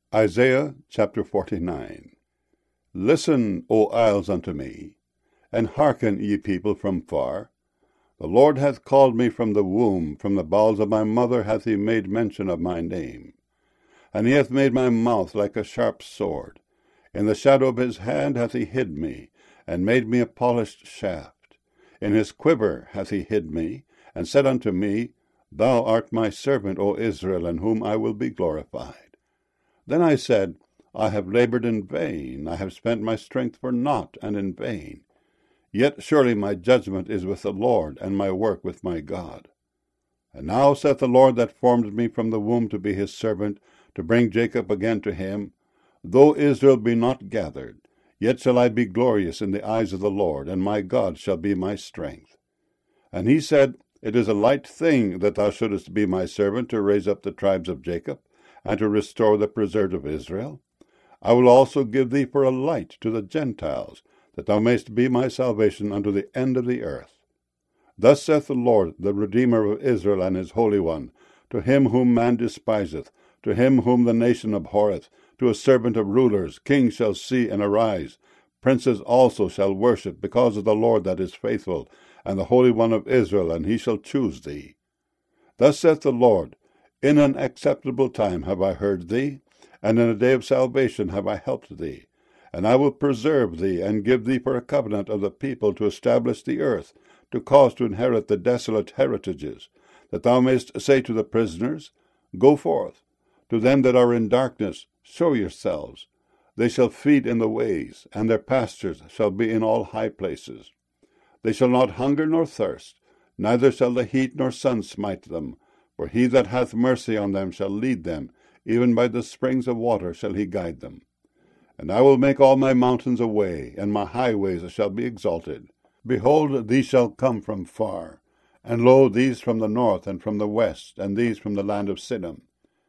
Isaiah chapter 49. Listen, O isles, unto me, and hearken, ye people from far. The Lord hath called me from the womb, from the bowels of my mother hath he made mention of my name. And he hath made my mouth like a sharp sword. In the shadow of his hand hath he hid me, and made me a polished shaft. In his quiver hath he hid me, and said unto me, Thou art my servant, O Israel, in whom I will be glorified. Then I said, I have labored in vain, I have spent my strength for naught and in vain. Yet surely my judgment is with the Lord, and my work with my God. And now saith the Lord that formed me from the womb to be his servant, to bring Jacob again to him, Though Israel be not gathered, yet shall I be glorious in the eyes of the Lord, and my God shall be my strength. And he said, It is a light thing that thou shouldest be my servant, to raise up the tribes of Jacob, and to restore the preserved of Israel. I will also give thee for a light to the Gentiles, that thou mayst be my salvation unto the end of the earth. Thus saith the Lord, the Redeemer of Israel, and his Holy One, to him whom man despiseth, to him whom the nation abhorreth, to a servant of rulers, kings shall see and arise, princes also shall worship, because of the Lord that is faithful, and the Holy One of Israel, and he shall choose thee. Thus saith the Lord, In an acceptable time have I heard thee, and in a day of salvation have I helped thee. And I will preserve thee, and give thee for a covenant of the people, to establish the earth, to cause to inherit the desolate heritages, that thou mayst say to the prisoners, Go forth. To them that are in darkness, show yourselves. They shall feed in the ways, and their pastures shall be in all high places. They shall not hunger nor thirst, neither shall the heat nor sun smite them. For he that hath mercy on them shall lead them, even by the springs of water shall he guide them. And I will make all my mountains a way, and my highways shall be exalted. Behold, these shall come from far, and lo, these from the north and from the west, and these from the land of Siddim.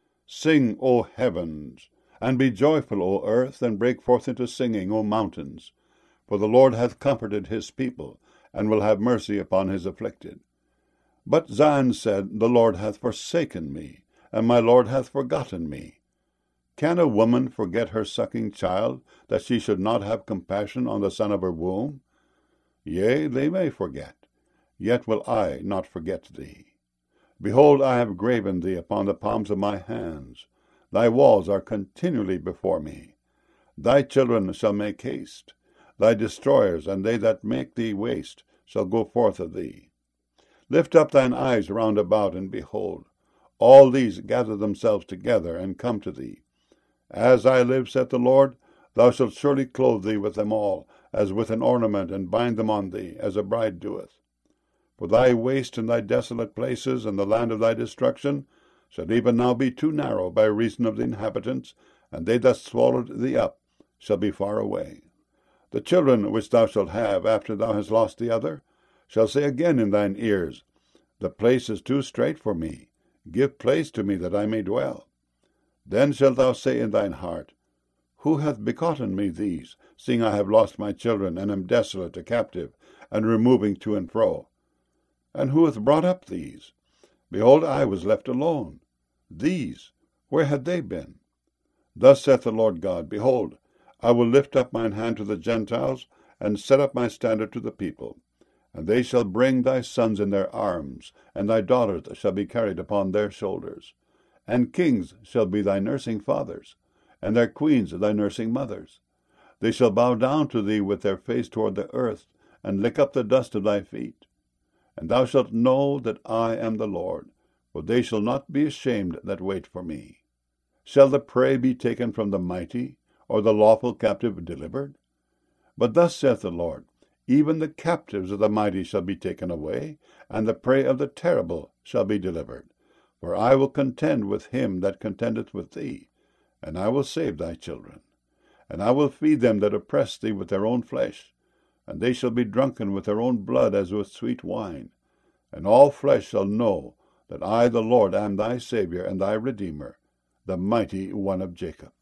Sing, O heavens, and be joyful, O earth, and break forth into singing, O mountains. For the Lord hath comforted his people, and will have mercy upon his afflicted. But Zion said, The Lord hath forsaken me, and my Lord hath forgotten me. Can a woman forget her sucking child, that she should not have compassion on the son of her womb? Yea, they may forget, yet will I not forget thee. Behold, I have graven thee upon the palms of my hands. Thy walls are continually before me. Thy children shall make haste. Thy destroyers, and they that make thee waste, shall go forth of thee. Lift up thine eyes round about, and behold, all these gather themselves together, and come to thee. As I live, saith the Lord, thou shalt surely clothe thee with them all, as with an ornament, and bind them on thee, as a bride doeth. For thy waste and thy desolate places, and the land of thy destruction, shall even now be too narrow by reason of the inhabitants, and they that swallowed thee up shall be far away. The children which thou shalt have after thou hast lost the other shall say again in thine ears, The place is too strait for me. Give place to me that I may dwell. Then shalt thou say in thine heart, Who hath begotten me these, seeing I have lost my children, and am desolate, a captive, and removing to and fro? And who hath brought up these? Behold, I was left alone. These, where had they been? Thus saith the Lord God, Behold, I will lift up mine hand to the Gentiles, and set up my standard to the people. And they shall bring thy sons in their arms, and thy daughters shall be carried upon their shoulders. And kings shall be thy nursing fathers, and their queens thy nursing mothers. They shall bow down to thee with their face toward the earth, and lick up the dust of thy feet. And thou shalt know that I am the Lord, for they shall not be ashamed that wait for me. Shall the prey be taken from the mighty, or the lawful captive delivered? But thus saith the Lord, Even the captives of the mighty shall be taken away, and the prey of the terrible shall be delivered. For I will contend with him that contendeth with thee, and I will save thy children. And I will feed them that oppress thee with their own flesh, and they shall be drunken with their own blood as with sweet wine. And all flesh shall know that I, the Lord, am thy Saviour and thy Redeemer, the mighty one of Jacob.